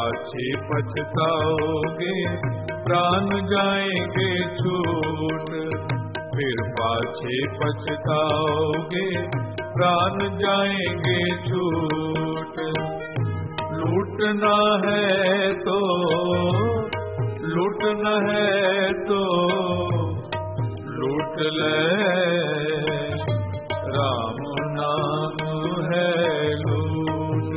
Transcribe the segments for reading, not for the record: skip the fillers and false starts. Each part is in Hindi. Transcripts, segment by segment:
पाछे पछताओगे, प्राण जाएंगे छूट। फिर पाछे पछताओगे, प्राण जाएंगे छूट। लूटना है तो, लूटना है तो लूट ले, राम नाम है लूट।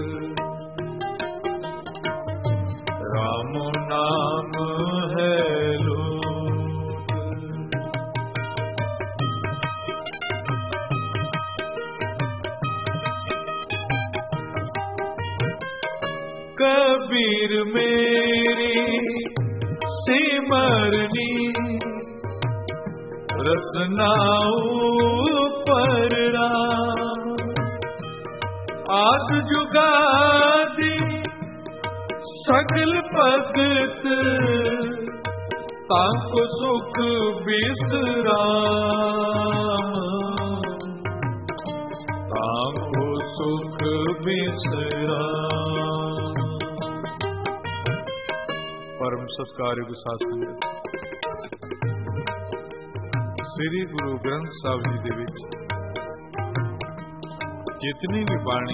राम नाम है लूट। कबीर मेरी सिमरनी, रसना ऊपर राम। आद जुगादी सगल भगत, ताको सुख बिसराम। ताको सुख बिसराम। परम सत्कार शासन श्री गुरु ग्रंथ साहिब जी दे विच जितनी भी बाणी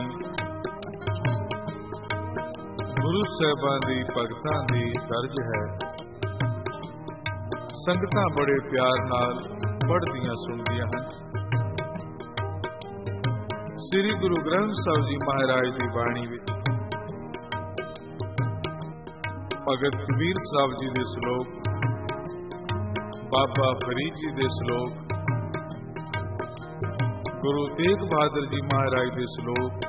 गुरु साहिबां दी भगतां दी दर्ज है, संगतां बड़े प्यार नाल पढ़दियां सुनदियां हन। श्री गुरु ग्रंथ साहिब जी महाराज दी बाणी विच भगत कबीर साहब जी दे श्लोक, बाबा फरीद जी दे श्लोक, गुरु तेग बहादुर जी महाराज दे श्लोक,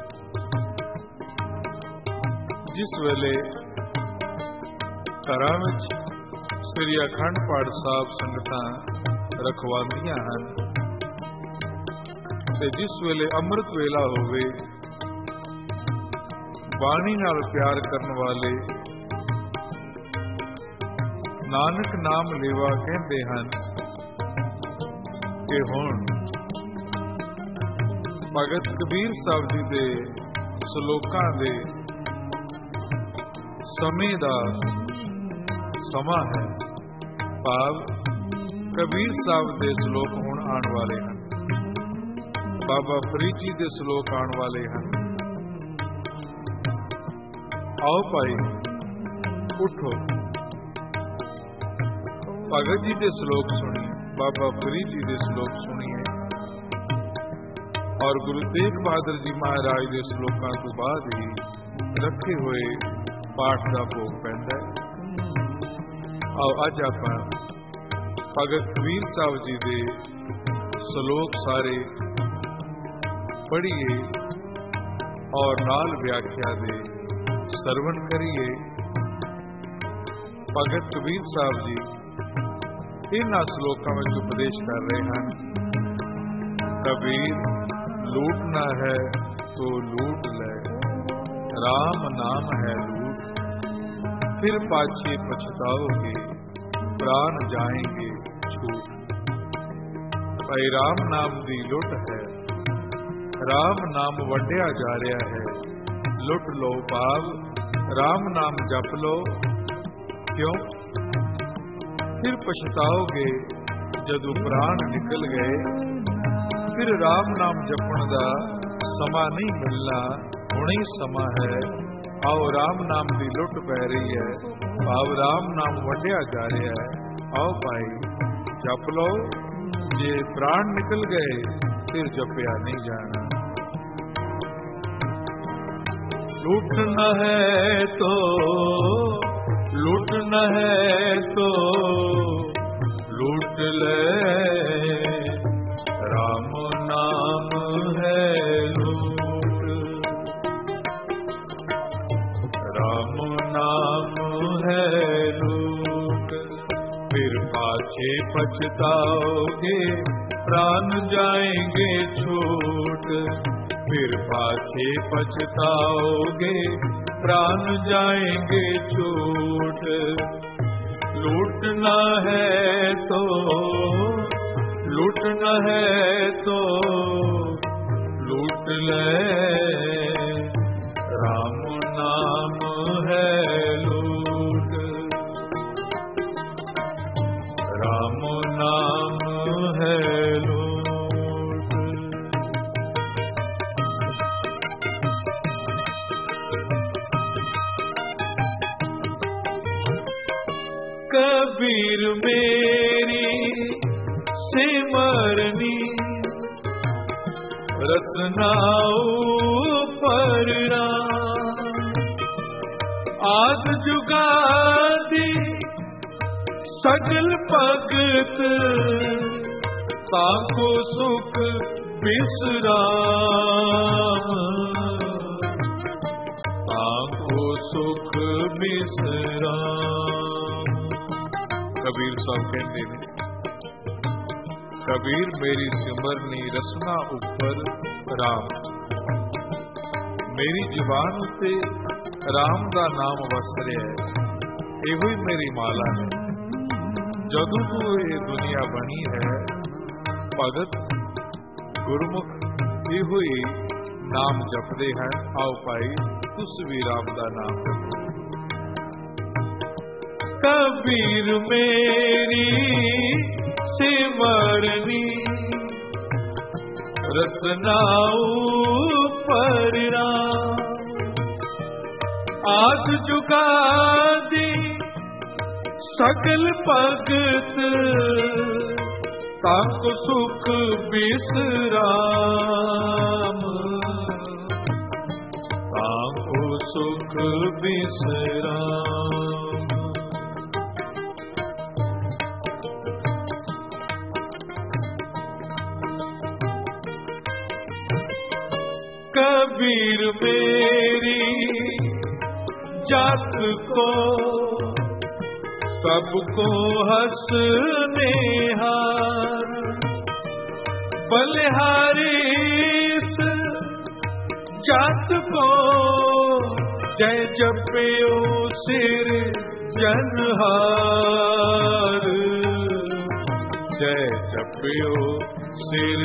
जिस वेले घरां विच श्री अखंड पाठ साहब संगतां रखवांदियां हन, ते जिस वेले अमृत वेला होवे, बाणी नाल प्यार करन वाले नानक नाम लेवा कहते हैं कि हुण भगत कबीर साहब जी दे श्लोकां दे समय दा समा है। भाव कबीर साहब दे श्लोक हुण आने वाले हैं, बाबा फरीद जी दे श्लोक आने वाले हैं। आओ भाई उठो, भगत जी के श्लोक सुनिए, बाबा फरीद जी के श्लोक सुनिए, और गुरु तेग बहादुर जी महाराज के श्लोकों तो बाद ही रखे हुए पाठ का भोग पैंदा है। आओ अज आपां भगत कबीर साहब जी के श्लोक सारे पढ़िए और नाल व्याख्या दे सरवण करिए। भगत कबीर साहब जी इन्हां श्लोकां में उपदेश कर रहे हैं, कबीर लूटना है तो लूट ले, राम नाम है लूट। फिर पाछे पछताओगे, प्राण जाएंगे छूट। भाई राम नाम दी लुट है, राम नाम वड्या जा रहा है, लुट लो भाव, राम नाम जप लो। क्यों? फिर पछताओगे जदों प्राण निकल गए, फिर राम नाम जपण दा समा नहीं मिलना, हुणे समा है। आओ राम नाम की लुट पै रही है, भाव राम नाम वड्या जा रहा है। आओ भाई जप लो, जे प्राण निकल गए फिर जपया नहीं जाना। लूटना है तो, लूटना है तो लूट ले, राम नाम है लूट। राम नाम है लूट। फिर पाछे पछताओगे, प्राण जाएंगे छूट। फिर पाछे पछताओगे, प्राण जाएंगे छूट। लूटना है तो, लूटना है तो लूट ले, राम नाम है कबीर मेरी सिमरनी रसना ऊपर आद जुगादी सगल भगत ताको सुख बिसराम ताको सुख बिसराम। कबीर साहब कहते हैं, कबीर मेरी सिमरनी रसना उपर राम, मेरी जुबान से राम दा नाम वस रहा है, एहो ही मेरी माला है। जदों तो ये दुनिया बनी है भगत गुरमुख एहो ही नाम जपदे हैं। आओ भाई तुस भी राम दा नाम जपो। कबीर मेरी सिमरनी रसना ऊपर आद जुगादी सकल भगत ताको सुख बिसराम ताको सुख बिसराम। कबीर मेरी जात को सबको हंसने हार बलिहारी जात को जय जपियो सिर जनहार जय जपियो सिर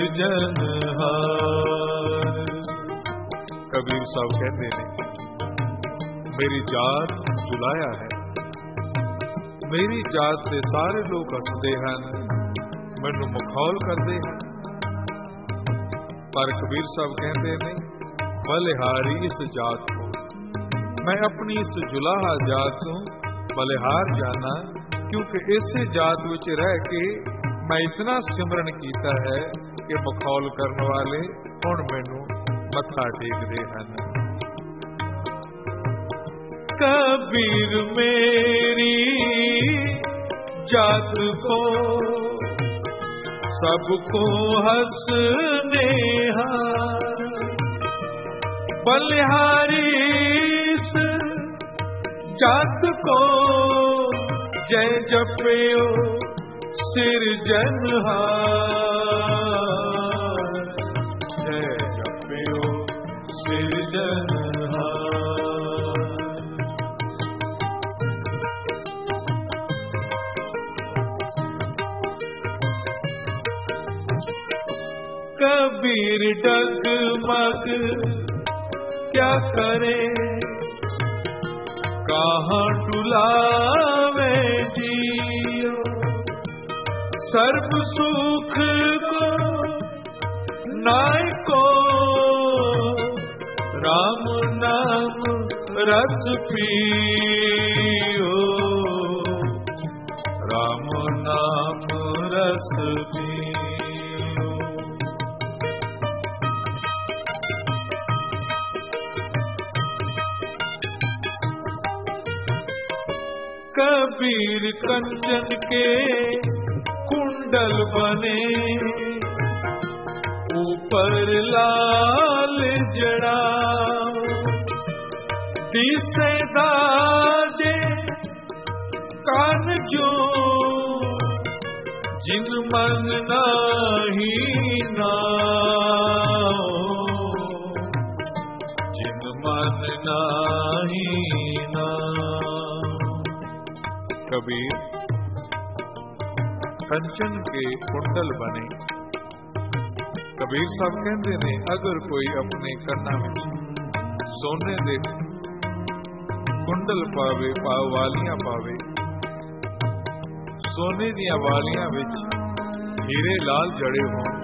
जनहार। कबीर साहब कहते हैं, मेरी जात जुलाया है, मेरी जात से सारे लोग हसते हैं, मैनू मखौल करते हैं। पर कबीर साहब कहते हैं, बलिहारी इस जात को, मैं अपनी इस जुलाहा जात को बलिहार जाना, क्योंकि इस जात विच रह के मैं इतना सिमरन कीता है कि मखौल करने वाले हुण मैनू मत्था टेकदे हैं। कबीर मेरी जात को सबको हंसने हार बलिहारी जात को जय जपियो सिर जनहार जय जपियो सिर जनहार। कबीर डगमग क्या करे कहाँ डुलावे जियो सर्व सुख को नाय को राम नाम रस पियो राम नाम रस पियो। कबीर कंचन के कुंडल बने ऊपर लाल जड़ा दिसे दाजे कान जो जिन मन नाही नाओ जिन मन नाही नाओ। कबीर कंचन के कुंडल बने। कबीर साहब कहते ने अगर कोई अपने कन्ना में सोने दे कुंडल पावे वालियां पावे सोने दियां वालियां विच हीरे लाल जड़े हों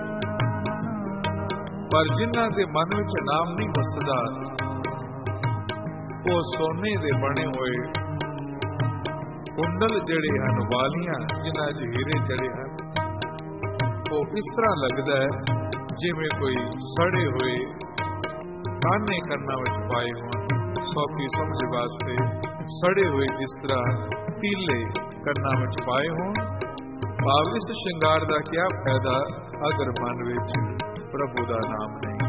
पर जिन्हां दे मन विच नाम नहीं बसदा वो सोने दे बने हुए कुंडल जड़े हैं वालियां जिन्हां 'च हीरे जड़े हैं, वो इस तरह लगता है जिवें कोई सड़े हुए काने करना विच पाए होण, सौखी समझ वास्ते सड़े हुए जिस तरह तीले करना विच पाए होण। भाव इस श्रृंगार का क्या फायदा अगर मन विच प्रभु का नाम नहीं।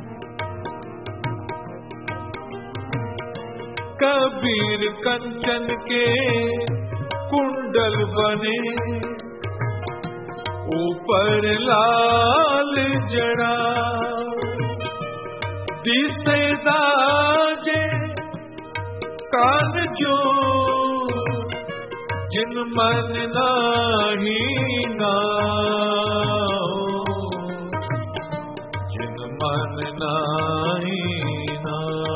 कबीर कंचन के कुंडल बने, ऊपर लाल जड़ा, दिसे दाजे कान जो, जिन मन नाही नाओ, जिन मन नाही नाओ।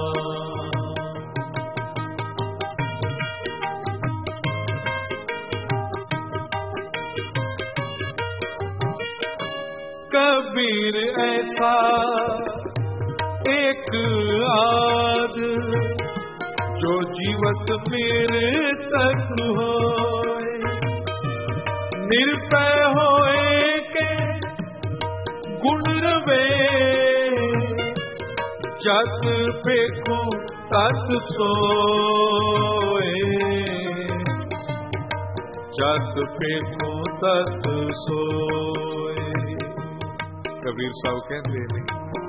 कबीर ऐसा एक आद, जो जीवत मेरे तक होए, निर्भय होए के गुण रवे, जत पेखूं तत सोए, जत पेखूं तत सोए। कबीर साहब कहते हैं,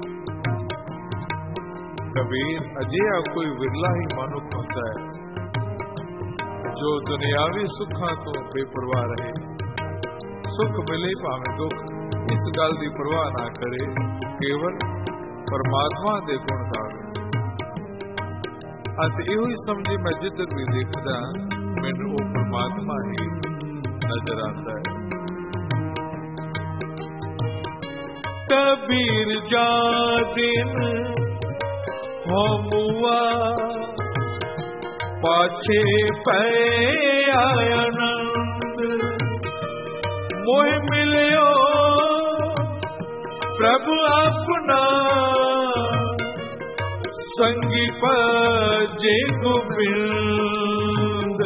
कबीर अजिहा कोई विरला ही मानुख होता है जो दुनियावी सुखा तो बेपरवाह रहे, सुख मिले भावें दुख, इस गल की परवाह ना करे, केवल परमात्मा दे गुण गावे। अत इहो ही समझी मैं जिधर भी देखदा मैनू वो परमात्मा ही नजर आता है। कबीर जा दिन हो मुआ, पाछे पै आनंद, मोह मिलियो प्रभु अपना, संगी भजे गोबिंद,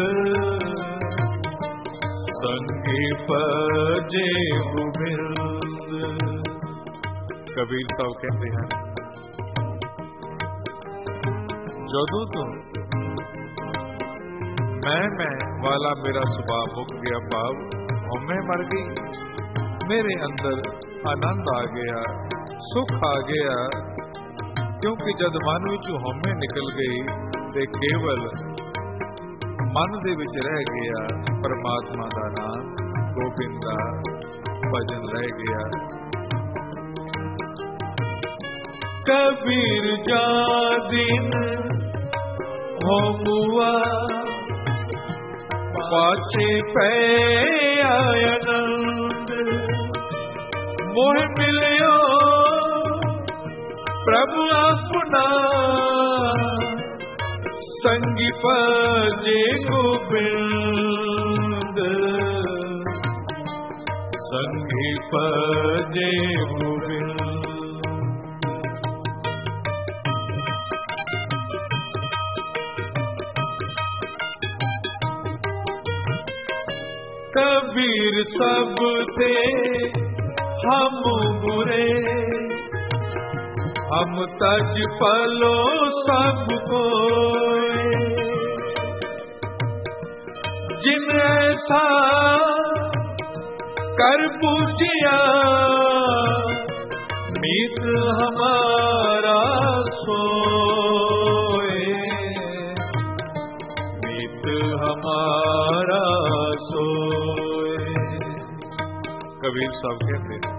संगी भजे गोबिंद। कबीर साहब कहते हैं, जदों तो मैं वाला मेरा सुभाव मुक गया, भाव हमें मर गई, मेरे अंदर आनंद आ गया, सुख आ गया, क्योंकि जद मन विचों हमें निकल गई ते केवल मन दे विच रह गया परमात्मा का नाम, गोबिंद का भजन रह गया। कबीर जा दिन हो मुआ, पाछे पै आनंद, मोह मिलियो प्रभु अपना, संगी भजे गोबिंद, संगी भजे गोबिंद। कबीर सब थे हम बुरे, हम तज पलो सब कोय, जिन ऐसा कर पूजिया, मीत हमारा सोए, मीत हमारा सोए। कबीर साहब कहते हैं,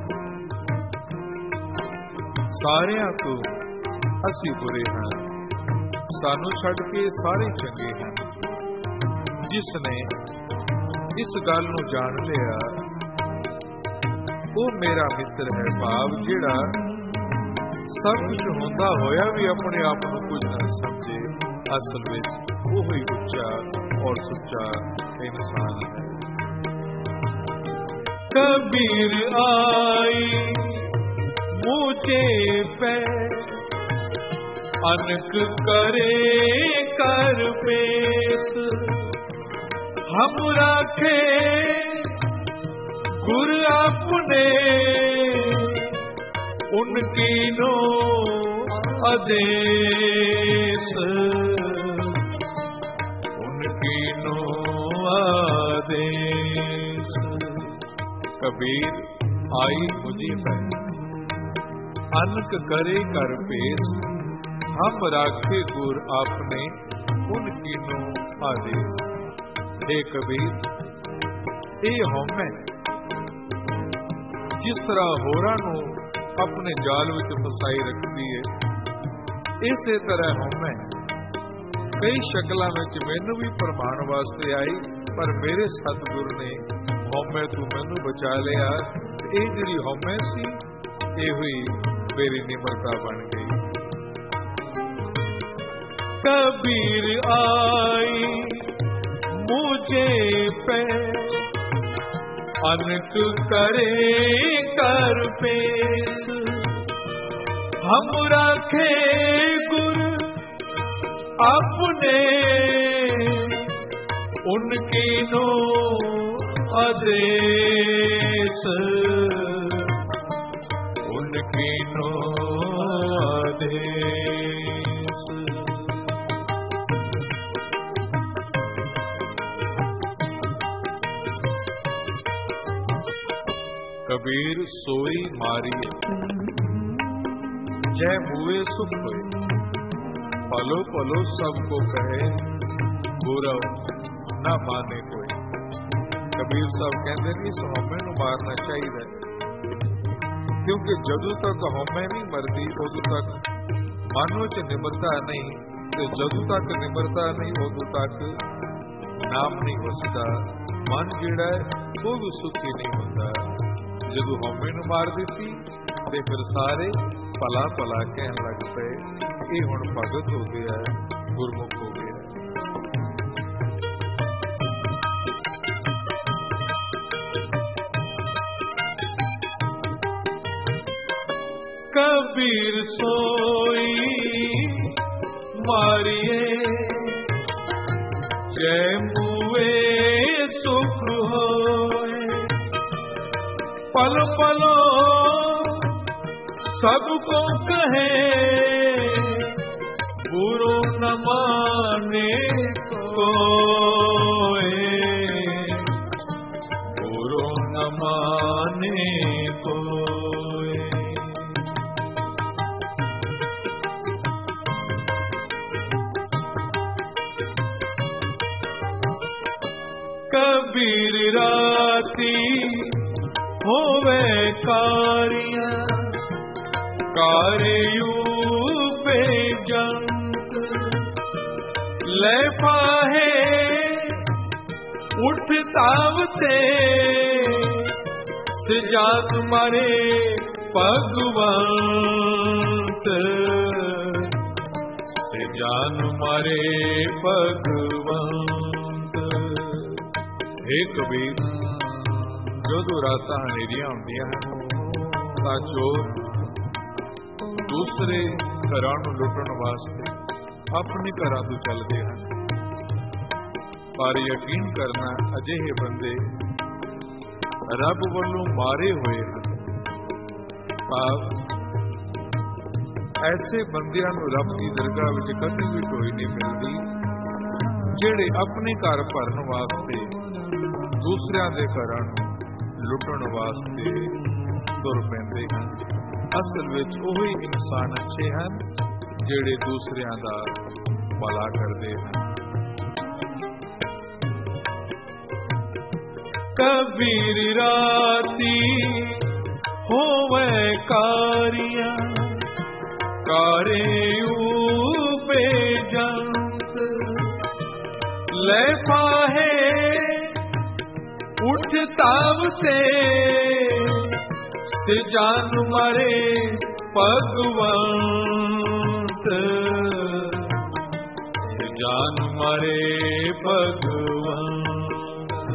सारियां तो असी बुरे हैं, सानू छड़ के सारे चंगे हैं। जिसने इस गल नूं जान लिया वो मेरा मित्र है, भाव जिहड़ा सब कुछ होंदा होया भी अपने आप को कुछ न समझे, असल में वो ही उच्चा और सुच्चा इंसान है। कबीर आई मुझे पे अनक करे कर पेश, हम राखे गुर आपने, उनकी नो आदेश, उनकी नो आदेश। कबीर आई मुझी है, अनक करे कर पेश, हम राखे गुर आपने, उनकी नो आदेश। हे कबीर, ਇਹ ਹਉਮੈ जिस तरह होरां नूं अपने जाल विच फसाई रखती है, इसे तरह हउमੈ कई शक्लां विच मैनूं भी प्रमाण वास्ते आई, पर मेरे सतगुरु ने हउमੈ तू मैनूं बचा लिया। ਇਹ ਜਿਹੜੀ हउमੈ सी, ਇਹ ही मेरी निमरता बन गई। कबीर आई मुझे पे, अनक करे कर पेश, हम राखे गुर अपने, उनकी नो आदेश, उनकी नो आदेश। कबीर सोई मारिए, जय हुए सुख हुए, पलो पलो सबको कहे, बुरा ना माने कोई। कबीर साहब कहते नहीं इस हउमੈ नूं मारना चाहिए, क्योंकि जदों तक हउमੈ नहीं मरती उदों तक मन विच निमरता नहीं, ते जदों तक निमरता नहीं उदों तक नाम नहीं वसदा। मन जिहड़ा वो भी सुखी नहीं होता। जदों हउमੈ नूं मार दिती ते फिर सारे भला भला कहन लग पे, ये हुण भगत हो गया, गुरमुख हो गया। कबीर सोई मारिए, जय मुए सुख होए, पल पलो सबको कहे, बुरो न माने कोई, बुरो न माने कोई। कबीर राती होवे कारियां, कारियू पे जंत, ले पाहे उठ तावते, सजात मारे भगवंत, सजान मारे भगवंत। हे कबीर, जदों रातां हनेरियां हुंदियां तां चोर दूसरे घरां नूं लुटण वास्ते अपने घरां तों चलदे हन, पर यकीन करना अजिहे बंदे रब वल्लों मारे हुए हैं। ऐसे बंदियां नूं रब की दरगाह विच कदी भी कोई नहीं मिलती, जिहड़े अपने घर भरन वास्ते दूसरियां दे घरां नूं लुटण वास्ते तुर पैंदे हैं। असल विच ओही इंसान अच्छे हैं जिहड़े दूसरियां दा भला करदे हैं। कबीर राती होवे कारियां, कारियू पे जंत, ले पाहे उठ तावते, सजान मारे भगवंत, सजान मारे भगवंत।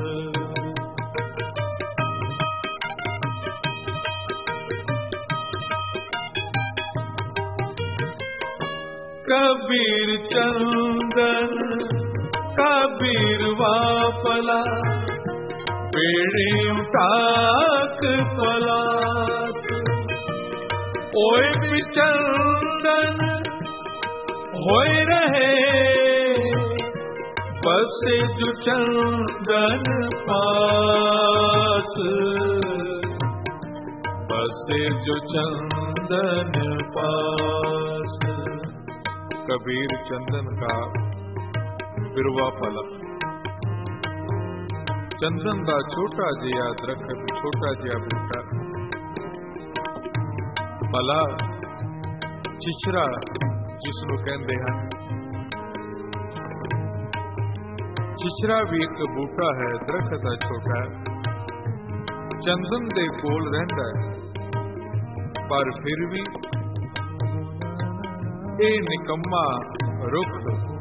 कबीर चंदन कबीरवा पला पेड़े उठाक पलास ओए बिचंदन होए रहे बसे जो चंदन पास बसे जो चंदन पास। कबीर चंदन का बिरवा पला चंदन का छोटा जिहा दरखत छोटा जिहा बूटा पला चिचरा जिसनों कहते हैं चिचरा भी एक बूटा है दरखत है छोटा चंदन दे कोल रहिंदा है पर फिर भी ये निकम्मा रुख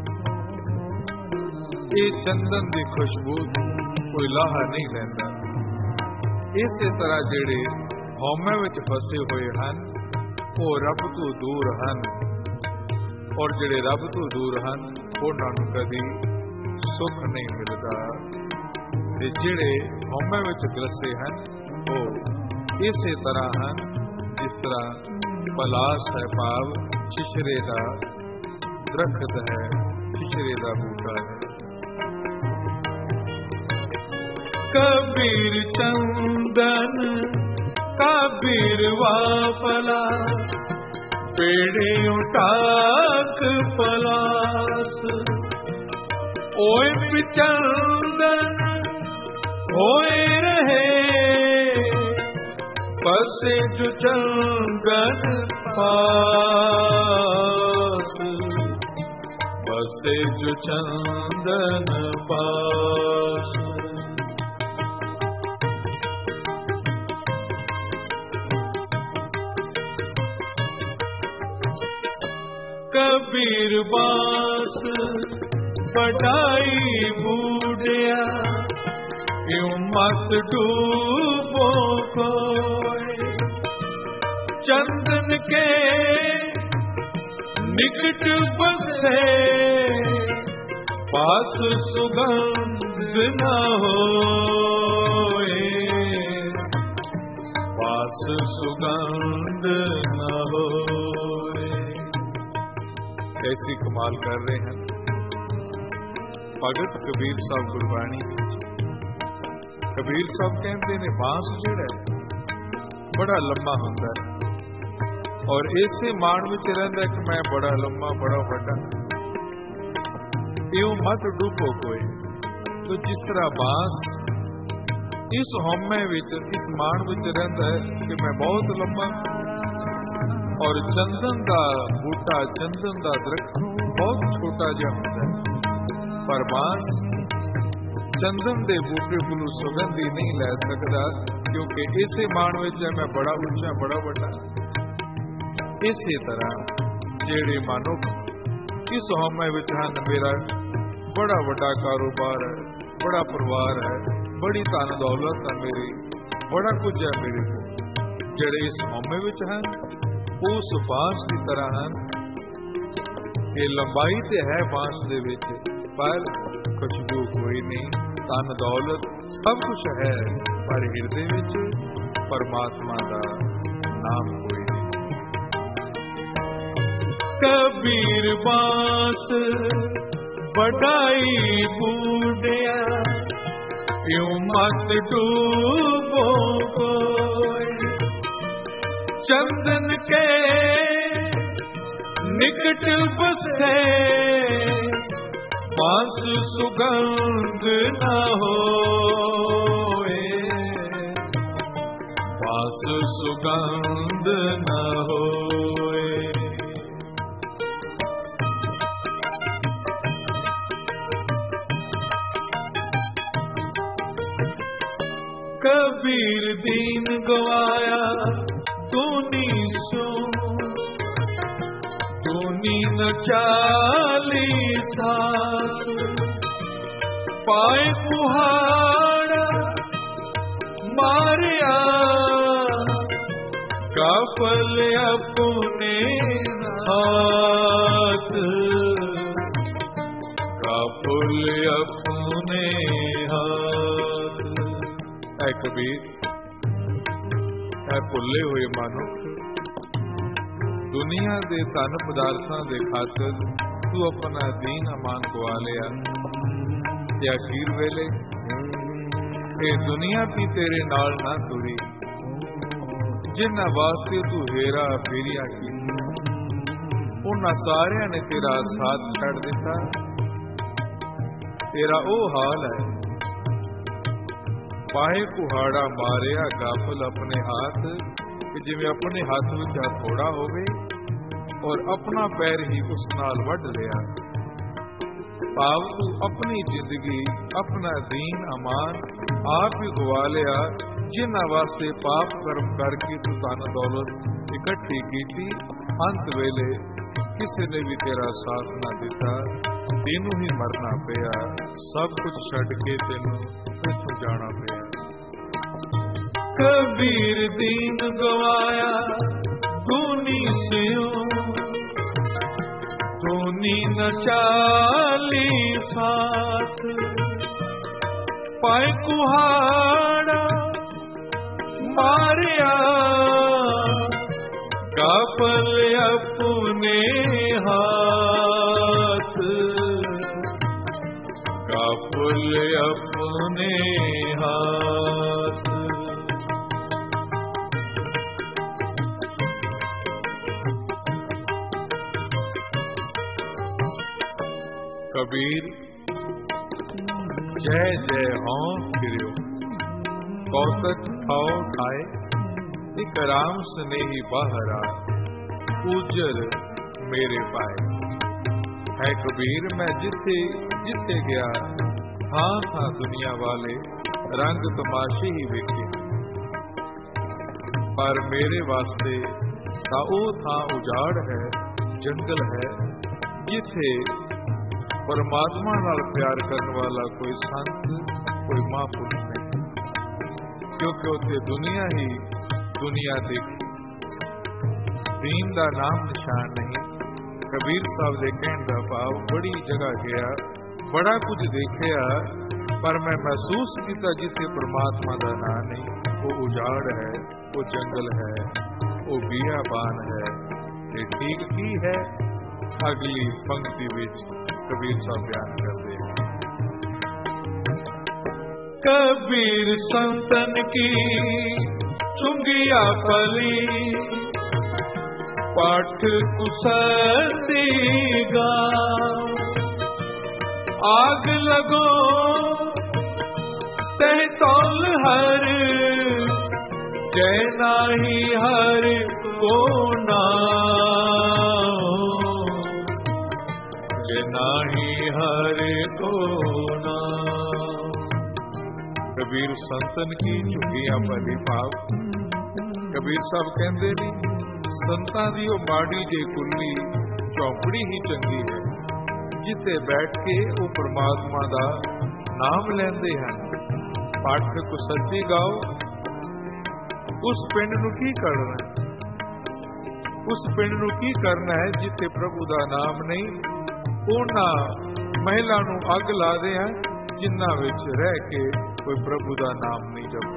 ये चंदन की खुशबू कोई लाहा नहीं लैंदा। इसे तरह जेड़े हौमे विच फसे हुए हैं वो रब तो दूर हैं और जेड़े रब तो दूर हैं उन्होंने कदी सुख नहीं मिलता ते जेड़े हौमे विच गलसे हैं वो इसे तरह हैं जिस तरह पलास है भाव छिछरे का दरखत है छिछरे का बूटा है। कबीर चंदन कबीरवा पला पेड़े उठाक पलास ओए बिचंदन होए रहे बसे जो चंदन पास बसे जो चंदन पास। कबीर बास बढ़ाई बूढ़िया यूं मत डूबो कोई चंदन के निकट बसे पास सुगंध न होए पास सुगंध न होए। ऐसी कमाल कर रहे हैं भगत कबीर साहब गुरबाणी। कबीर साहब कहते ने बांस जिहड़ा बड़ा लंबा हुंदा और इसे मान विच रहिंदा कि मैं बड़ा लंबा बड़ा वड्डा इउं मत डूबो कोई। तो जिस तरह बांस इस हौमे विच इस मान विच रहिंदा है कि मैं बहुत लंबा और चंदन का बूटा चंदन का दरख्त बहुत छोटा जिहा हुंदा है पर बांस चंदन दे बूटे कोलों सुगंधी नहीं लै सकता क्योंकि इसे मान विच मैं बड़ा उच्चा बड़ा वड्डा। इसी तरह जेड़े मनुख इस हौमे विच हन मेरा बड़ा वड्डा कारोबार है बड़ा परिवार है बड़ी धन दौलत है मेरी बड़ा कुछ है मेरे को जेड़े इस हौमे विच हन उस बांस की तरह हैं कि लंबाई ते है बांस दे विच पर खुशबू कोई नहीं धन दौलत सब कुछ है पर हृदय विच परमात्मा का नाम कोई नहीं। कबीर बांस बढ़ाई बूढ़िया यूं मत डूबो कोई चंदन के निकट बसे पास सुगंध न होए पास सुगंध न होए। कबीर दीन गवाया तूनी सो तूनी न 40 पाए कुहाड़ा मारिया काफल अपने हाथ का फूल अपने हाथ। ऐ कबीर, ऐ भुले हुए मानुख, दुनिया दे धन पदार्थां दे खातर तू अपना दीन अमान गवा लिया। ते अखीर वेले ये दुनिया भी तेरे नाल ना तुरी, जिन्हां वास्ते तू हेरा फेरिया की, उन्हां सारियां ने तेरा साथ छड़ दिता। तेरा ओ हाल है, पाए कुहाड़ा मारिया गाफल अपने हाथ, कि जिवें अपने हाथ विच हथौड़ा होवे और अपना पैर ही उस नाल वढ लिया। भाव तू अपनी जिंदगी अपना दीन अमान आप ही गवा लिया, जिन्हां वास्ते पाप कर्म करके तू धन दौलत इकट्ठी कीती। अंत वेले किसी ने भी तेरा साथ ना दिता, तेनू ही मरना पिया, सब कुछ छड़ के तेनू इथों जाना पिया। कबीर दीन गवाया धूनी स्यों, धूनी न चाली साथ, पाए कुहाड़ा मारिया गाफल अपने हाथ, गाफल अपने हाथ। कबीर जय जय हों फिरो, कौतक खाओ खाए, एक राम स्नेही बाहरा, उजर मेरे पाए। है कबीर मैं जिथे जिथे गया, हाँ था दुनिया वाले रंग तमाशे ही वेखे, पर मेरे वास्ते ता ओ था उजाड़ है, जंगल है, जिथे परमात्मा नाल प्यार करने वाला कोई संत कोई महापुरुष नहीं, क्योंकि उत्थे दुनिया ही दुनिया देखी, दीन दा नाम निशान नहीं। कबीर साहब दे कहण दा भाव बड़ी जगह गया, बड़ा कुछ देखिया, पर मैं महसूस किया जिथे परमात्मा दा नाम नहीं, वो उजाड़ है, वो जंगल है, वो बियाबान है। ते ठीक की है अगली पंक्ति विच कबीर साहब बयान करते हैं। कबीर संतन की चुंगिया पली, पाठ कुसदी गाँव, आग लगो तह तौल हर, जय नाही हर को नाम, नाही हरे को नाम। कबीर संतन की चुगिया भली भाव। कबीर साहब कहते नहीं, संतां दी ओ माड़ी जे कुल्ली चौपड़ी ही चंगी है, जिथे बैठ के वो परमात्मा दा नाम लेंदे हन। पाठ को सच्ची गाओ, उस पिंड नूं की करना है, उस पिंड नूं की करना है जिथे प्रभु दा नाम नहीं। उन्हां महिला नूं अग ला दे हैं जिन्हां विच रह के कोई प्रभु दा नाम नहीं जपदा।